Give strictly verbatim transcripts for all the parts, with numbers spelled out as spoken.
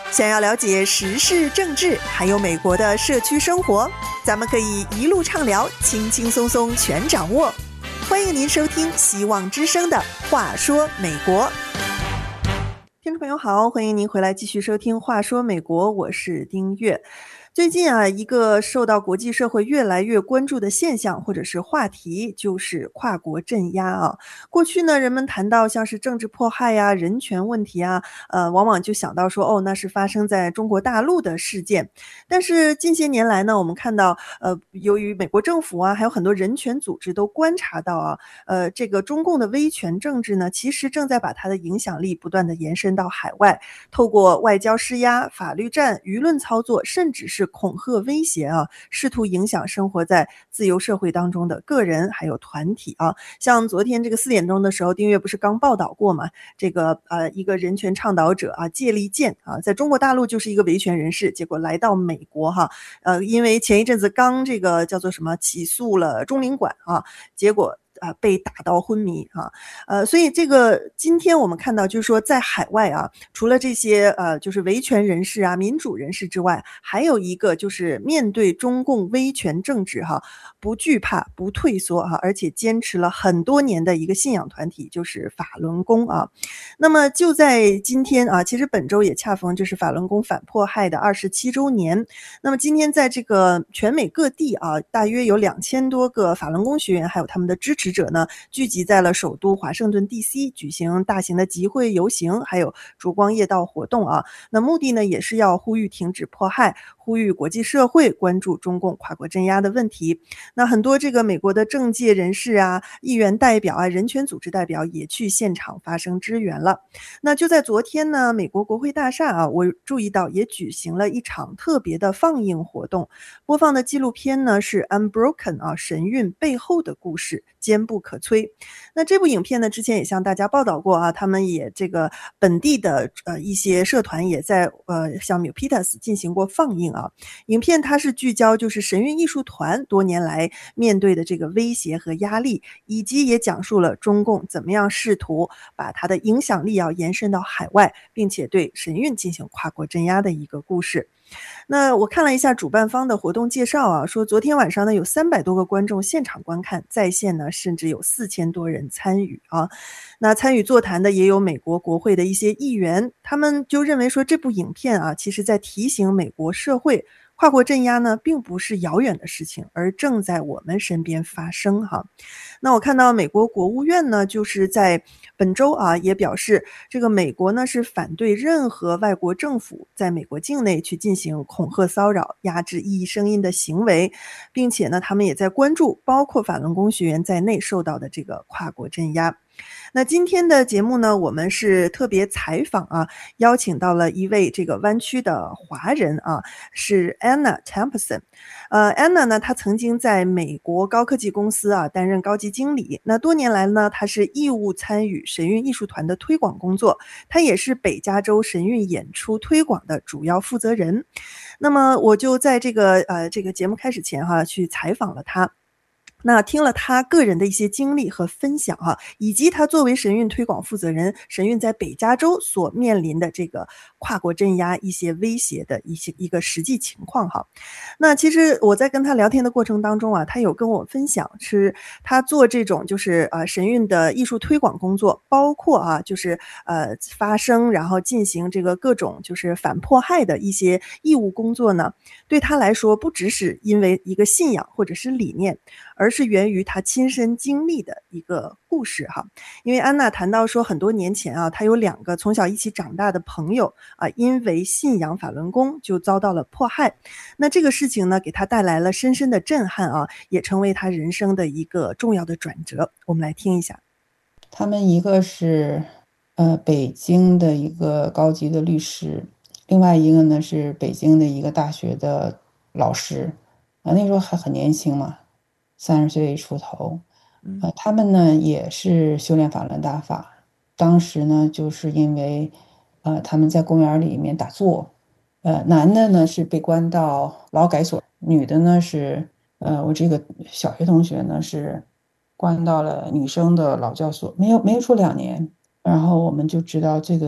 想要了解时事政治，还有美国的社区生活，咱们可以一路畅聊，轻轻松松全掌握。欢迎您收听希望之声的话说美国。听众朋友好，欢迎您回来继续收听话说美国，我是丁月。最近啊，一个受到国际社会越来越关注的现象或者是话题，就是跨国镇压啊。过去呢，人们谈到像是政治迫害呀、人权问题啊，呃，往往就想到说，哦，那是发生在中国大陆的事件。但是近些年来呢，我们看到，呃，由于美国政府啊，还有很多人权组织都观察到啊，呃，这个中共的威权政治呢，其实正在把它的影响力不断的延伸到海外，透过外交施压、法律战、舆论操作，甚至是恐吓威胁啊，试图影响生活在自由社会当中的个人还有团体啊。像昨天这个四点钟的时候，丁月不是刚报道过嘛？这个呃一个人权倡导者啊，介利健啊，在中国大陆就是一个维权人士，结果来到美国哈，呃，因为前一阵子刚这个叫做什么起诉了中领馆啊，结果。啊，被打到昏迷啊，呃，所以这个今天我们看到，就是说在海外啊，除了这些呃，就是维权人士啊、民主人士之外，还有一个就是面对中共威权政治哈，不惧怕、不退缩哈，而且坚持了很多年的一个信仰团体，就是法轮功啊。那么就在今天啊，其实本周也恰逢就是法轮功反迫害的二十七周年。那么今天在这个全美各地啊，大约有两千多个法轮功学员，还有他们的支持者呢，聚集在了首都华盛顿 D C 举行大型的集会游行，还有烛光夜道活动啊。那目的呢，也是要呼吁停止迫害，呼吁国际社会关注中共跨国镇压的问题。那很多这个美国的政界人士啊、议员代表啊、人权组织代表也去现场发声支援了。那就在昨天呢，美国国会大厦啊，我注意到也举行了一场特别的放映活动，播放的纪录片呢是 Unbroken 啊，神韵背后的故事，坚不可摧。那这部影片呢，之前也向大家报道过啊，他们也这个本地的呃一些社团也在呃向 Milpitas 进行过放映啊。影片它是聚焦就是神韵艺术团多年来面对的这个威胁和压力，以及也讲述了中共怎么样试图把它的影响力要延伸到海外，并且对神韵进行跨国镇压的一个故事。那我看了一下主办方的活动介绍啊，说昨天晚上呢有三百多个观众现场观看，在线呢甚至有四千多人参与啊。那参与座谈的也有美国国会的一些议员，他们就认为说这部影片啊，其实在提醒美国社会，跨国镇压呢并不是遥远的事情，而正在我们身边发生哈。那我看到美国国务院呢，就是在本周啊也表示，这个美国呢是反对任何外国政府在美国境内去进行恐吓、骚扰、压制异议声音的行为，并且呢，他们也在关注包括法轮功学员在内受到的这个跨国镇压。那今天的节目呢，我们是特别采访啊，邀请到了一位这个湾区的华人啊，是 Anna Thompson。呃，Anna 呢，她曾经在美国高科技公司啊担任高级经理。那多年来呢，她是义务参与神韵艺术团的推广工作，她也是北加州神韵演出推广的主要负责人。那么我就在这个呃这个节目开始前哈，去采访了她。那听了他个人的一些经历和分享哈，以及他作为神韵推广负责人，神韵在北加州所面临的这个跨国镇压一些威胁的一些一个实际情况哈。那其实我在跟他聊天的过程当中啊，他有跟我分享是他做这种就是呃神韵的艺术推广工作，包括啊就是呃发声，然后进行这个各种就是反迫害的一些义务工作呢，对他来说不只是因为一个信仰或者是理念，而是源于他亲身经历的一个故事哈。因为安娜谈到说，很多年前啊，她有两个从小一起长大的朋友啊，因为信仰法轮功就遭到了迫害。那这个事情呢，给她带来了深深的震撼啊，也成为她人生的一个重要的转折。我们来听一下。 他们一个是呃北京的一个高级的律师，另外一个呢是北京的一个大学的老师，啊、那时候还很年轻嘛，三十岁出头。呃，他们呢也是修炼法轮大法，当时呢就是因为呃他们在公园里面打坐，呃男的呢是被关到劳改所，女的呢是呃我这个小学同学呢是关到了女生的劳教所，没有没有出两年，然后我们就知道这个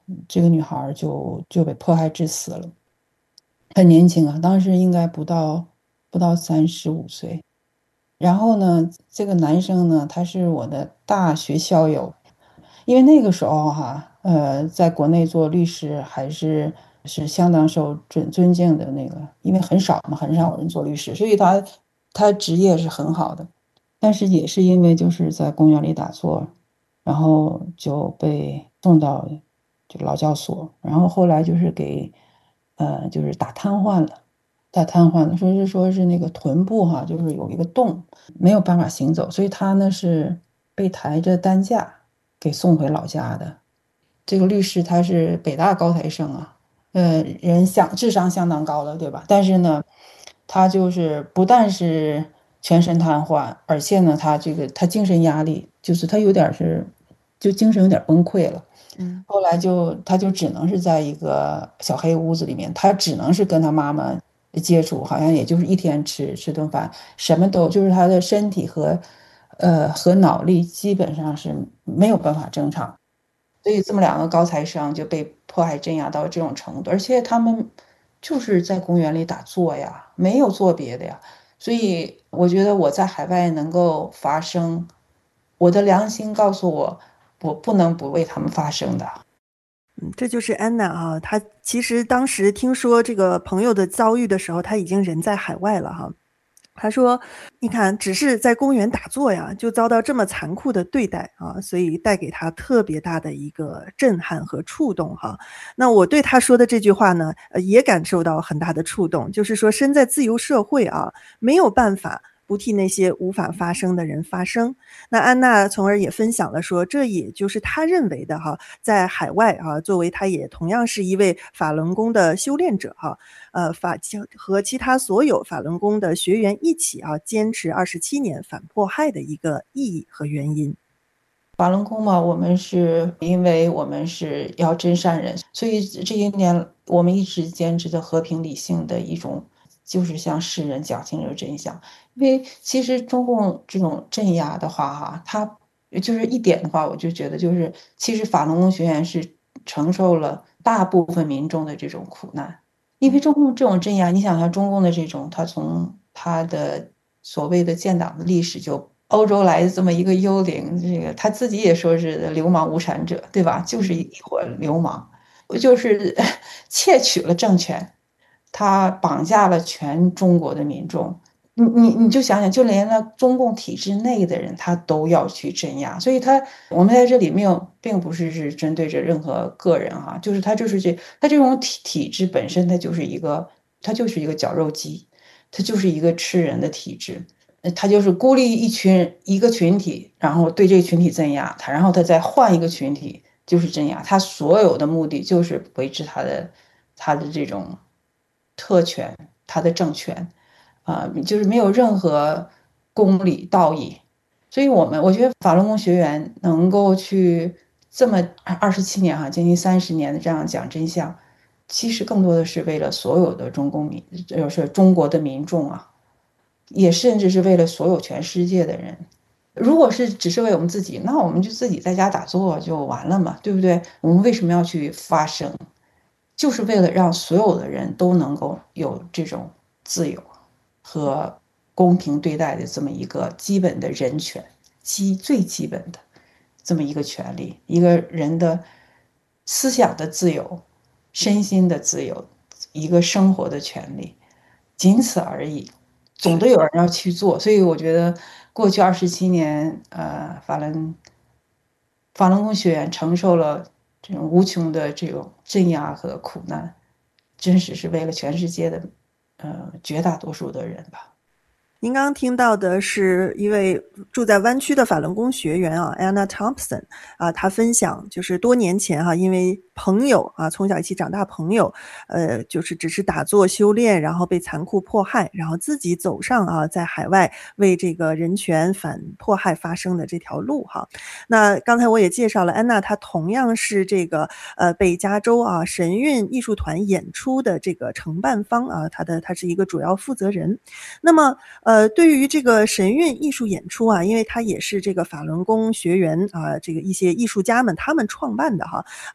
这个女孩就就被迫害致死了，很年轻啊，当时应该不到不到三十五岁。然后呢，这个男生呢，他是我的大学校友，因为那个时候哈，呃，在国内做律师还是是相当受尊尊敬的那个，因为很少嘛，很少人做律师，所以他他职业是很好的。但是也是因为就是在公园里打坐，然后就被送到就劳教所，然后后来就是给呃就是打瘫痪了，打瘫痪了，说是说是那个臀部哈，就是有一个洞，没有办法行走，所以他呢是被抬着担架给送回老家的。这个律师他是北大高材生啊，呃，人相智商相当高的，对吧？但是呢，他就是不但是全身瘫痪，而且呢，他这个他精神压力，就是他有点是就精神有点崩溃了。 嗯， 后来就他就只能是在一个小黑屋子里面，他只能是跟他妈妈接触，好像也就是一天吃吃顿饭，什么都就是他的身体和呃和脑力基本上是没有办法正常。所以这么两个高材生就被迫害镇压到这种程度，而且他们就是在公园里打坐呀，没有做别的呀。所以我觉得我在海外能够发声，我的良心告诉我，我不能不为他们发声的。 嗯，这就是安娜啊，她其实当时听说这个朋友的遭遇的时候，她已经人在海外了哈。他说：“你看，只是在公园打坐呀，就遭到这么残酷的对待啊，所以带给他特别大的一个震撼和触动哈。”那我对他说的这句话呢，呃，也感受到很大的触动，就是说身在自由社会啊，没有办法不替那些无法发声的人发声。那安娜从而也分享了说，这也就是她认为的哈，在海外啊，作为她也同样是一位法轮功的修炼者哈，呃，法和其他所有法轮功的学员一起啊，坚持二十七年反迫害的一个意义和原因。 法轮功嘛，我们是因为我们是要真善人，所以这些年我们一直坚持的和平理性的一种，就是向世人讲清楚真相。因为其实中共这种镇压的话，哈，它就是一点的话，我就觉得就是，其实法轮功学员是承受了大部分民众的这种苦难。因为中共这种镇压，你想想中共的这种，他从他的所谓的建党的历史就。欧洲来的这么一个幽灵，这个他自己也说是流氓无产者，对吧？就是一伙流氓，就是窃取了政权，他绑架了全中国的民众。你你你就想想，就连那中共体制内的人，他都要去镇压，所以他我们在这里没有，并不是是针对着任何个人哈，就是他就是这他这种体体制本身，它就是一个，它就是一个绞肉机，它就是一个吃人的体制。他就是孤立一群一个群体，然后对这个群体镇压他，然后他再换一个群体，就是镇压他。所有的目的就是维持他的他的这种特权，他的政权啊、呃，就是没有任何公理道义。所以我们我觉得法轮功学员能够去这么二十七年哈，将近三十年的这样讲真相，其实更多的是为了所有的中公民，就是中国的民众啊。也甚至是为了所有全世界的人。如果是只是为我们自己，那我们就自己在家打坐就完了嘛，对不对？我们为什么要去发声？就是为了让所有的人都能够有这种自由和公平对待的这么一个基本的人权，基最基本的这么一个权利，一个人的思想的自由、身心的自由，一个生活的权利，仅此而已。总得有人要去做，所以我觉得过去二十七年，呃，法轮法轮功学员承受了这种无穷的这种镇压和苦难，真实是为了全世界的呃绝大多数的人吧。 您刚刚听到的是一位住在湾区的法轮功学员啊 ，Anna Thompson 啊，她分享就是多年前哈、啊，因为朋友啊，从小一起长大朋友，呃，就是只是打坐修炼，然后被残酷迫害，然后自己走上啊，在海外为这个人权反迫害发声的这条路哈。那刚才我也介绍了安娜，她同样是这个呃北加州啊神韵艺术团演出的这个承办方啊，她的她是一个主要负责人。那么呃，对于这个神韵艺术演出啊，因为它也是这个法轮功学员啊，这个一些艺术家们他们创办的哈，呃，所以自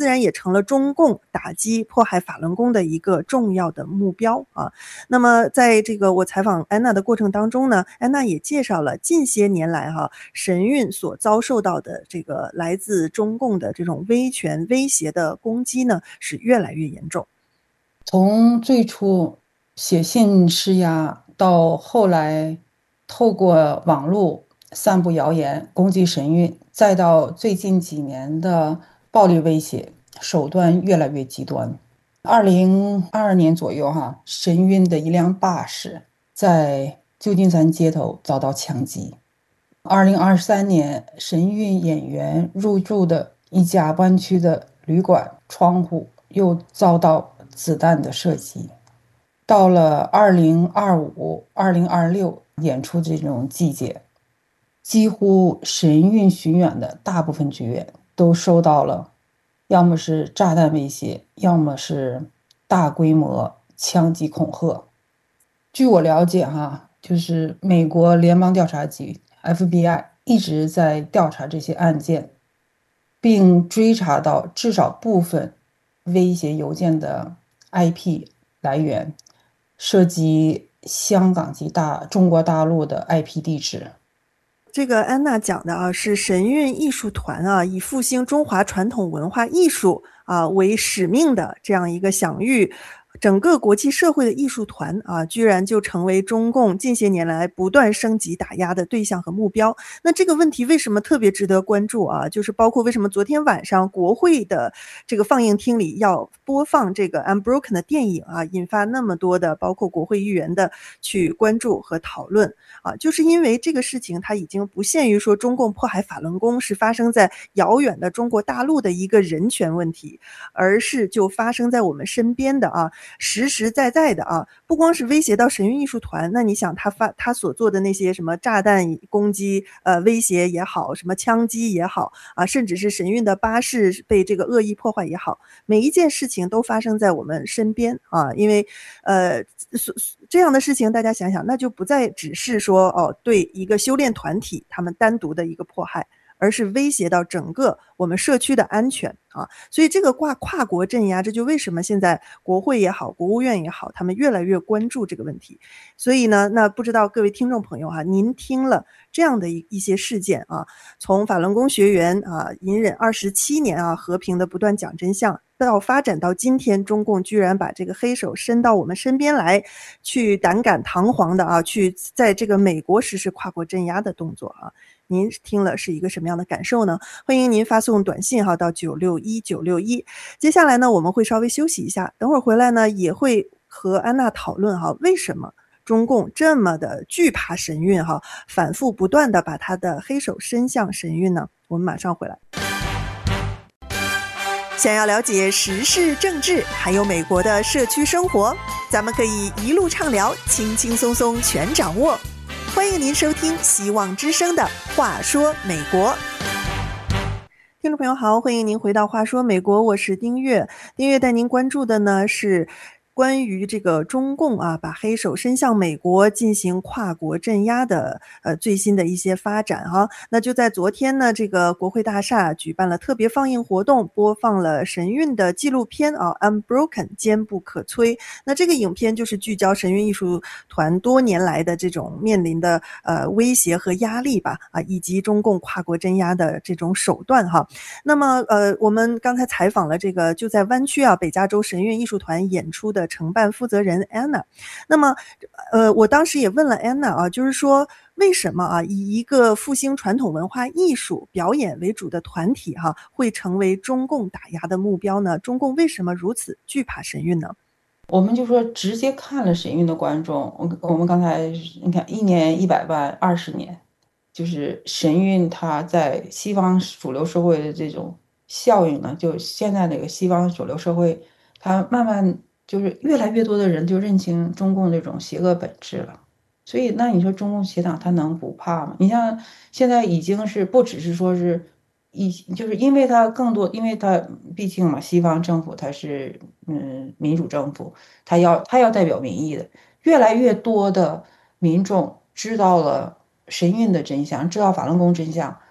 自然也成了中共打击迫害法轮功的一个重要的目标啊。那么在这个我采访安娜的过程当中呢，安娜也介绍了近些年来哈、啊、神韵所遭受到的这个来自中共的这种威权威胁的攻击呢是越来越严重。 从最初写信施压，到后来透过网络散布谣言攻击神韵，再到最近几年的暴力威胁，手段越来越极端。二零二二年左右哈，神韵的一辆巴士在旧金山街头遭到枪击。二零二三年，神韵演员入住的一家湾区的旅馆窗户又遭到子弹的射击。到了二零二五、二零二六演出这种季节，几乎神韵巡演的大部分剧院都受到了要么是炸弹威胁，要么是大规模枪击恐吓。据我了解哈，就是美国联邦调查局 F B I 一直在调查这些案件，并追查到至少部分威胁邮件的 I P 来源，涉及香港及大中国大陆的 I P 地址。 这个安娜讲的啊，是神韵艺术团啊，以复兴中华传统文化艺术啊为使命的这样一个享誉整个国际社会的艺术团啊，居然就成为中共近些年来不断升级打压的对象和目标。那这个问题为什么特别值得关注啊？就是包括为什么昨天晚上国会的这个放映厅里要播放这个 Unbroken 的电影啊，引发那么多的包括国会议员的去关注和讨论啊，就是因为这个事情它已经不限于说中共迫害法轮功是发生在遥远的中国大陆的一个人权问题，而是就发生在我们身边的啊。实实在在的啊，不光是威胁到神韵艺术团，那你想他发他所做的那些什么炸弹攻击、呃威胁也好，什么枪击也好啊，甚至是神韵的巴士被这个恶意破坏也好，每一件事情都发生在我们身边啊。因为呃这样的事情，大家想想，那就不再只是说哦对一个修炼团体他们单独的一个迫害，而是威胁到整个我们社区的安全啊。所以这个跨跨国镇压，这就为什么现在国会也好，国务院也好，他们越来越关注这个问题。所以呢，那不知道各位听众朋友哈、啊，您听了这样的一一些事件啊，从法轮功学员啊隐忍二十七年啊，和平的不断讲真相，到发展到今天，中共居然把这个黑手伸到我们身边来，去胆敢堂皇的啊，去在这个美国实施跨国镇压的动作啊。您听了是一个什么样的感受呢？欢迎您发送短信哈到九六一九六一。接下来呢，我们会稍微休息一下，等会儿回来呢，也会和安娜讨论哈，为什么中共这么的惧怕神韵哈，反复不断的把他的黑手伸向神韵呢？我们马上回来。想要了解时事政治，还有美国的社区生活，咱们可以一路畅聊，轻轻松松全掌握。欢迎您收听希望之声的话说美国。听众朋友好，欢迎您回到话说美国，我是丁月。丁月带您关注的呢是关于这个中共啊把黑手伸向美国进行跨国镇压的呃最新的一些发展哈、啊。那就在昨天呢，这个国会大厦举办了特别放映活动，播放了神韵的纪录片啊 Unbroken 坚不可摧。那这个影片就是聚焦神韵艺术团多年来的这种面临的呃威胁和压力吧啊，以及中共跨国镇压的这种手段哈。那么呃我们刚才采访了这个就在湾区啊北加州神韵艺术团演出的承办负责人 Anna。 那么呃我当时也问了 Anna 啊，就是说为什么啊以一个复兴传统文化艺术表演为主的团体哈、啊、会成为中共打压的目标呢？中共为什么如此惧怕神韵呢？ 我们就说直接看了神韵的观众，我们刚才你看一年一百万，二十年，就是神韵它在西方主流社会的这种效应呢，就现在那个西方主流社会，它慢慢就是越来越多的人就认清中共这种邪恶本质了。所以那你说中共邪党他能不怕吗？你像现在已经是不只是说是一，就是因为他更多，因为他毕竟嘛，西方政府它是嗯民主政府，他要他要代表民意的，越来越多的民众知道了神韵的真相，知道法轮功真相，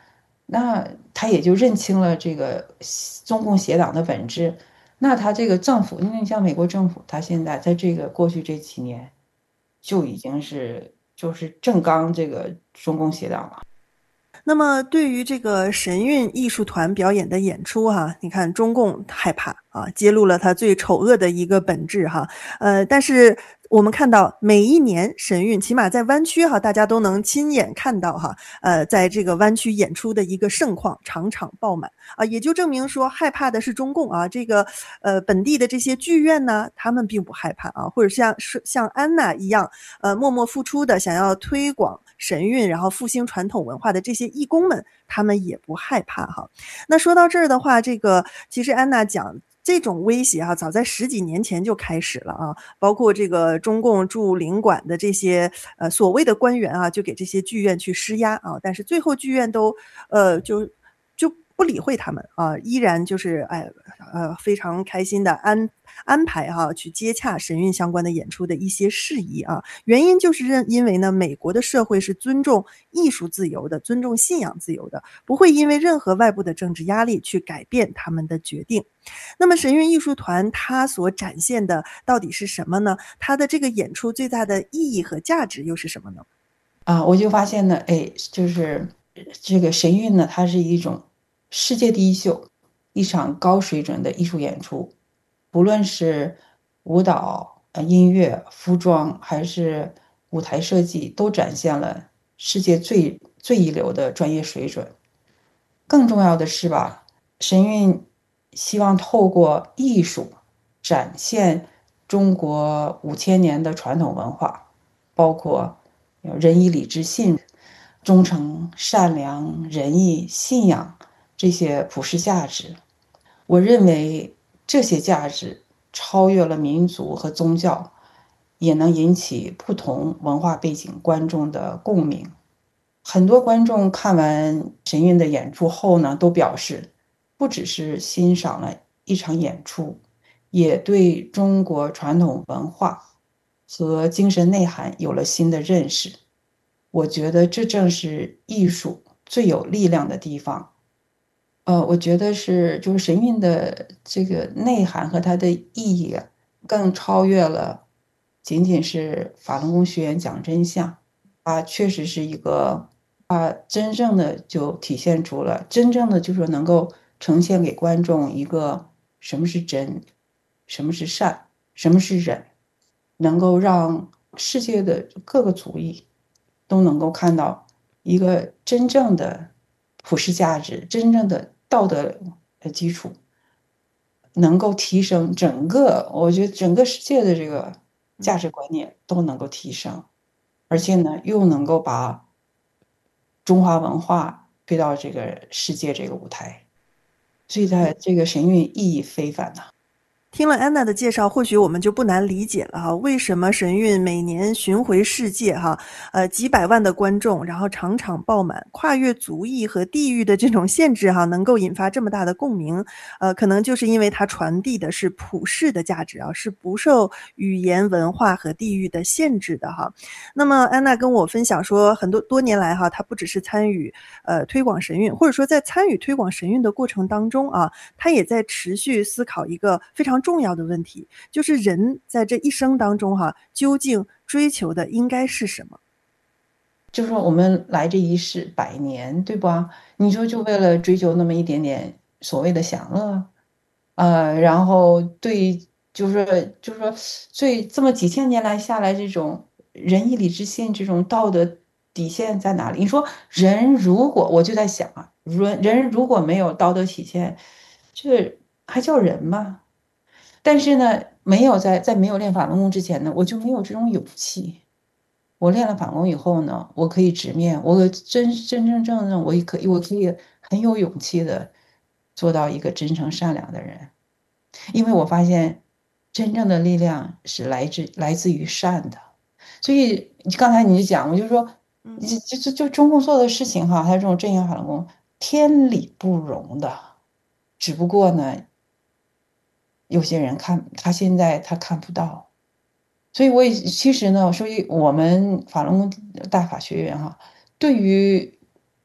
那他也就认清了这个中共邪党的本质。那他这个政府，因为你像美国政府，他现在在这个过去这几年就已经是就是正刚这个中共邪党了。 那么对于这个神韵艺术团表演的演出哈，你看中共害怕啊，揭露了他最丑恶的一个本质哈。呃，但是我们看到每一年神韵，起码在湾区哈，大家都能亲眼看到哈，呃，在这个湾区演出的一个盛况，场场爆满啊，也就证明说害怕的是中共啊，这个呃本地的这些剧院呢，他们并不害怕啊，或者像是像安娜一样，呃，默默付出的想要推广神韵，然后复兴传统文化的这些义工们，他们也不害怕哈。那说到这儿的话，这个其实安娜讲这种威胁哈，早在十几年前就开始了啊，包括这个中共驻领馆的这些呃所谓的官员啊，就给这些剧院去施压啊，但是最后剧院都呃就就不理会他们啊，依然就是哎呃非常开心的安安排哈、去接洽神韵相关的演出的一些事宜啊。原因就是认因为呢，美国的社会是尊重艺术自由的，尊重信仰自由的，不会因为任何外部的政治压力去改变他们的决定。那么神韵艺术团它所展现的到底是什么呢？它的这个演出最大的意义和价值又是什么呢？ 啊，我就发现呢，哎，就是这个神韵呢，它是一种世界第一秀，一场高水准的艺术演出，不论是舞蹈、呃音乐、服装，还是舞台设计，都展现了世界最最一流的专业水准。更重要的是吧，神韵希望透过艺术展现中国五千年的传统文化，包括仁义礼智信、忠诚、善良、仁义、信仰这些普世价值。我认为这些价值超越了民族和宗教，也能引起不同文化背景观众的共鸣。很多观众看完神韵的演出后呢，都表示，不只是欣赏了一场演出，也对中国传统文化和精神内涵有了新的认识。我觉得这正是艺术最有力量的地方。呃，我觉得是就是神韵的这个内涵和它的意义啊，更超越了仅仅是法轮功学员讲真相。它确实是一个，它真正的就体现出了真正的就是能够呈现给观众一个什么是真，什么是善，什么是忍，能够让世界的各个族裔都能够看到一个真正的普世价值，真正的道德的基础，能够提升整个，我觉得整个世界的这个价值观念都能够提升，而且呢，又能够把中华文化推到这个世界这个舞台，所以它这个神韵意义非凡呐。 听了安娜的介绍，或许我们就不难理解了哈，为什么神韵每年巡回世界哈，呃，几百万的观众，然后场场爆满，跨越族裔和地域的这种限制哈，能够引发这么大的共鸣，呃，可能就是因为它传递的是普世的价值啊，是不受语言文化和地域的限制的哈。那么安娜跟我分享说，很多多年来哈，她不只是参与呃推广神韵，或者说在参与推广神韵的过程当中啊，她也在持续思考一个非常重要的问题，就是人在这一生当中哈、究竟追求的应该是什么？ 就是说我们来这一世百年，对吧？你说就为了追求那么一点点所谓的享乐，呃，然后对，就是说，就是说，最这么几千年来下来，这种仁义礼智信这种道德底线在哪里？你说人如果我就在想啊，人人如果没有道德体现，这还叫人吗？但是呢，没有在在没有练法轮功之前呢，我就没有这种勇气。我练了反攻以后呢，我可以直面，我真真真正正，我也可以，我可以很有勇气的做到一个真诚善良的人，因为我发现真正的力量是来自来自于善的。所以刚才你就讲，我就说， 嗯。 就就就就中共做的事情哈，他这种镇压反攻，天理不容的。只不过呢，有些人看他现在他看不到。所以我也其实呢，所以我们法轮功大法学院哈，对于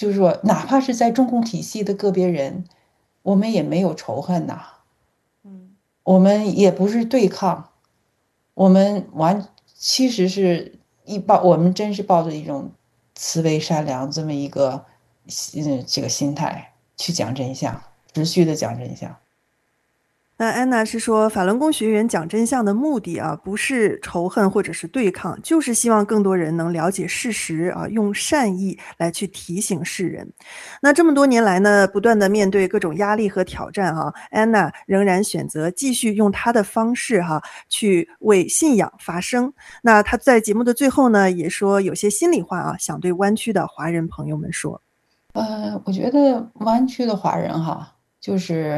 就是说，哪怕是在中共体系的个别人，我们也没有仇恨呐、 嗯， 我们也不是对抗，我们完其实是一抱，我们真是抱着一种慈悲善良这么一个嗯这个心态去讲真相，持续的讲真相。 那安娜是说，法轮功学员讲真相的目的啊，不是仇恨或者是对抗，就是希望更多人能了解事实啊，用善意来去提醒世人。那这么多年来呢，不断的面对各种压力和挑战哈、安娜仍然选择继续用她的方式哈、去为信仰发声。那她在节目的最后呢，也说有些心里话啊，想对湾区的华人朋友们说。 呃，我觉得湾区的华人哈，就是，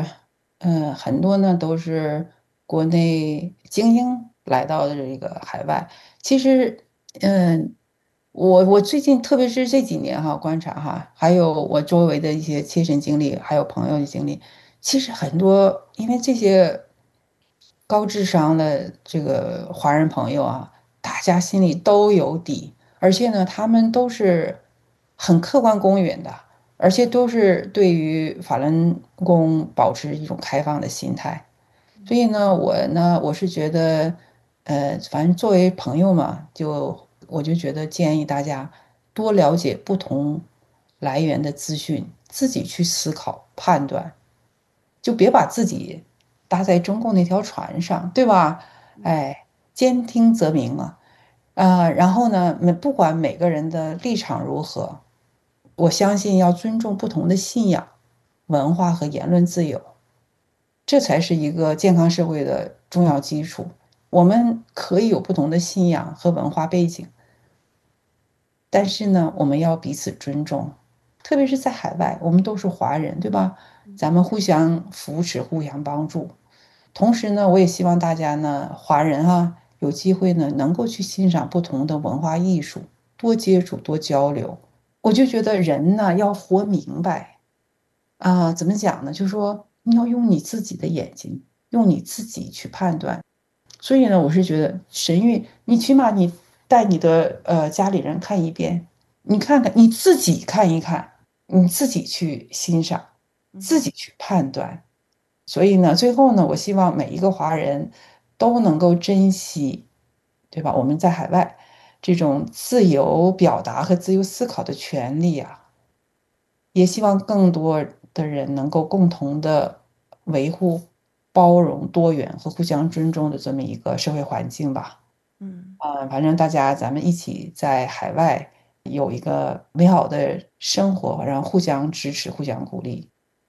嗯，很多呢都是国内精英来到的这个海外。其实，嗯，我我最近特别是这几年哈，观察哈，还有我周围的一些亲身经历，还有朋友的经历，其实很多因为这些高智商的这个华人朋友啊，大家心里都有底，而且呢，他们都是很客观公允的。而且都是对于法轮功保持一种开放的心态，所以呢，我呢，我是觉得，呃，反正作为朋友嘛，就我就觉得建议大家多了解不同来源的资讯，自己去思考判断，就别把自己搭在中共那条船上，对吧？哎，兼听则明啊。啊、然后呢，每不管每个人的立场如何，我相信要尊重不同的信仰、文化和言论自由，这才是一个健康社会的重要基础。我们可以有不同的信仰和文化背景，但是呢，我们要彼此尊重，特别是在海外，我们都是华人，对吧？咱们互相扶持，互相帮助。同时呢，我也希望大家呢，华人哈，有机会呢，能够去欣赏不同的文化艺术，多接触，多交流。我就觉得人呢，要活明白啊，怎么讲呢？就是说，你要用你自己的眼睛，用你自己去判断。所以呢，我是觉得神韵，你起码你带你的呃家里人看一遍，你看看你自己看一看，你自己去欣赏，自己去判断。所以呢，最后呢，我希望每一个华人都能够珍惜，对吧？我们在海外这种自由表达和自由思考的权利啊，也希望更多的人能够共同的维护包容、多元和互相尊重的这么一个社会环境吧。 嗯。 啊，反正大家咱们一起在海外有一个美好的生活，然后互相支持、互相鼓励。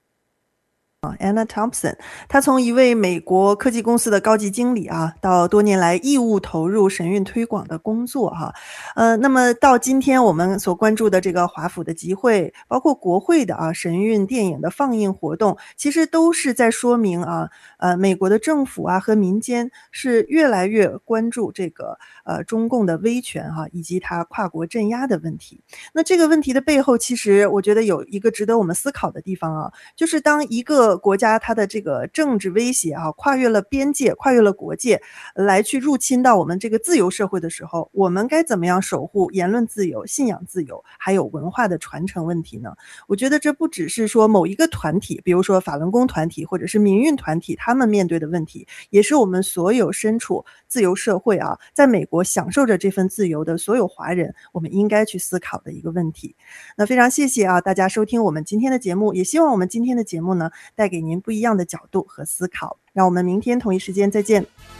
Anna Thompson，她从一位美国科技公司的高级经理啊，到多年来义务投入神韵推广的工作哈、呃，那么到今天我们所关注的这个华府的集会，包括国会的啊神韵电影的放映活动，其实都是在说明啊，呃，美国的政府啊和民间是越来越关注这个呃中共的威权哈、以及它跨国镇压的问题。那这个问题的背后，其实我觉得有一个值得我们思考的地方啊，就是当一个国家它的这个政治威胁啊，跨越了边界，跨越了国界，来去入侵到我们这个自由社会的时候，我们该怎么样守护言论自由、信仰自由，还有文化的传承问题呢？我觉得这不只是说某一个团体，比如说法轮功团体或者是民运团体，他们面对的问题，也是我们所有身处自由社会啊，在美国享受着这份自由的所有华人，我们应该去思考的一个问题。那非常谢谢啊，大家收听我们今天的节目，也希望我们今天的节目呢，带给您不一样的角度和思考。让我们明天同一时间再见。